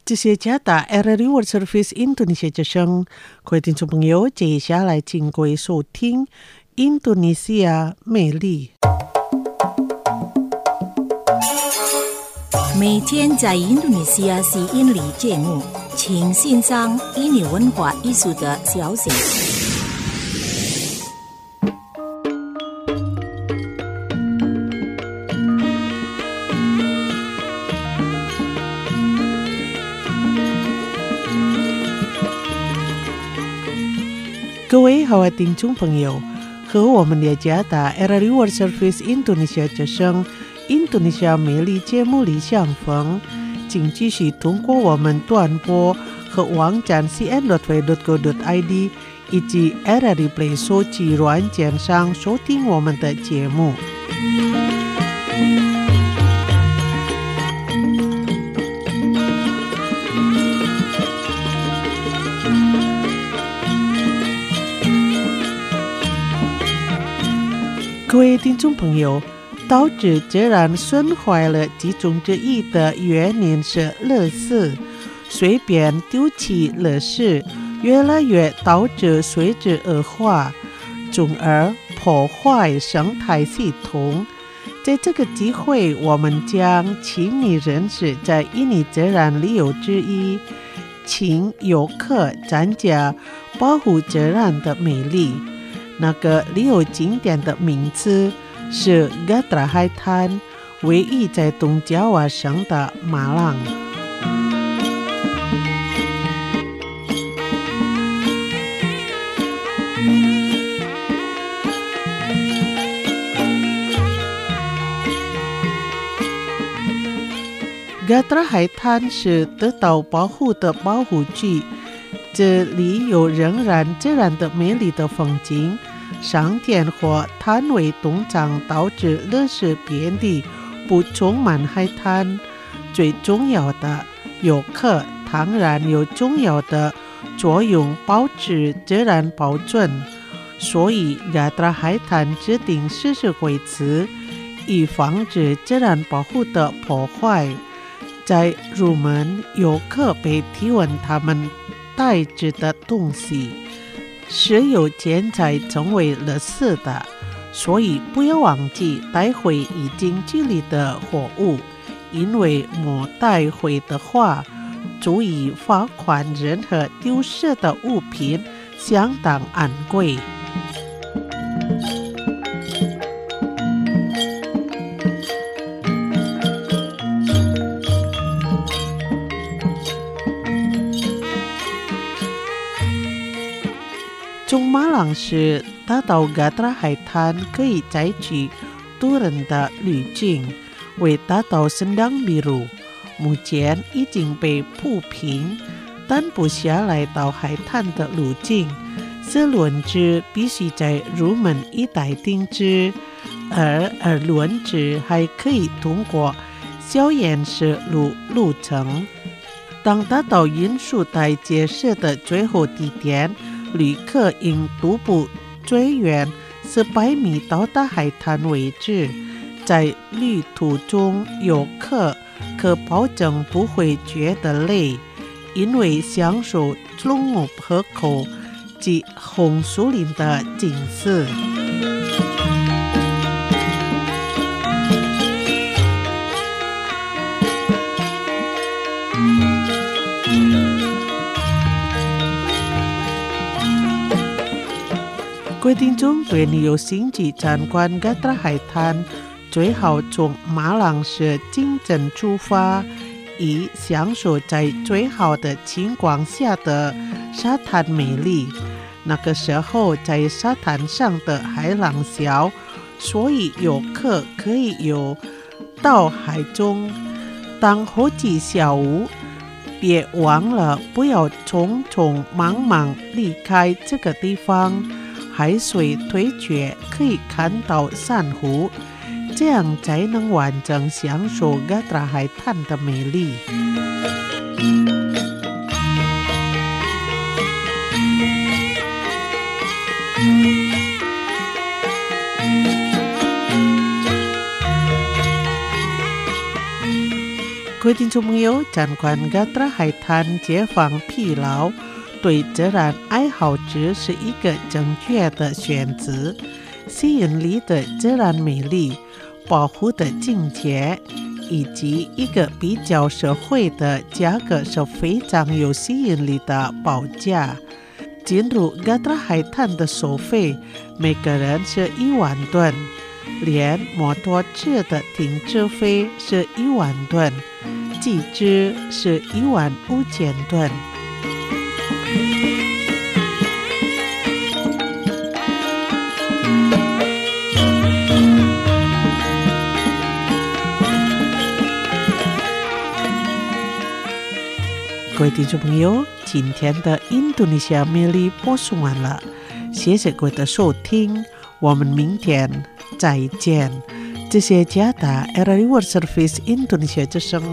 这些加大 RRI World Service Indonesia 之声，各位听众朋友，接下来请各位收听印度尼西亚魅力。 每天在印度尼西亚吸引力节目，请欣赏印尼文化艺术的消息。 各位好，听众朋友，和我们的加大 RRI World Service Indonesia 之声印度尼西亚魅力节目里相逢，请继续通过我们短波和网站 cn.vai.go.id 以及 RRI Play 手机软件上收听我们的节目。各位听众朋友，导致自然损坏了其中之一的原因是垃圾，随便丢弃垃圾，越来越导致水质恶化，从而破坏生态系统。在这个机会，我们将请你认识在印尼自然旅游之一，请游客参加保护自然的美丽。那个旅游景点的名字是 Gatra 海滩，位于在东爪哇省的马朗。Gatra 海滩是得到保护的保护区，这里有仍然自然的美丽的风景，商店或摊位东张，导致垃圾遍地，不充满海滩。最重要的，游客当然有重要的作用，保持自然保存。所以加达海滩制定实施规则，以防止自然保护的破坏。在入门，游客被提问他们带着的东西是有建材成为垃圾的，所以不要忘记带回已经处理的货物，因为没带回的话，足以罚款任何丢失的物品相当昂贵。从马朗市达到加达海滩可以采取多人的旅径，为达到圣堂比如目前已经被铺平，但不下来到海滩的路径是轮值必须在入门一带定制，而轮值还可以通过小岩石路程。当达到因素带解释的最后地点，旅客应徒步追远400米到达海滩为止。在旅途中，游客可保证不会觉得累，因为享受龙目河口及红树林的景色。各位听众，对你有兴趣参观加达海滩，最好从马朗市进镇出发，以享受在最好的情况下的沙滩美丽。那个时候在沙滩上的海浪小，所以游客可以游到海中当候机小屋。别忘了不要匆匆忙忙离开这个地方，海水退却可以看到珊瑚，这样才能完整享受加达海滩的美丽。各位位听众朋友，展馆嘎达海滩解放疲劳，对自然爱好者是一个正确的选择。吸引力的自然美丽，保护的境界，以及一个比较社会的价格是非常有吸引力的报价。进入嘎达海滩的收费，每个人是1万吨，连摩托车的停车费是1万吨，机资是15000吨。各位听众朋友，今天的印度尼西亚魅力播送完了，谢谢各位的收听，我们明天再见。这是加达 RRI World Service 印度尼西亚之声。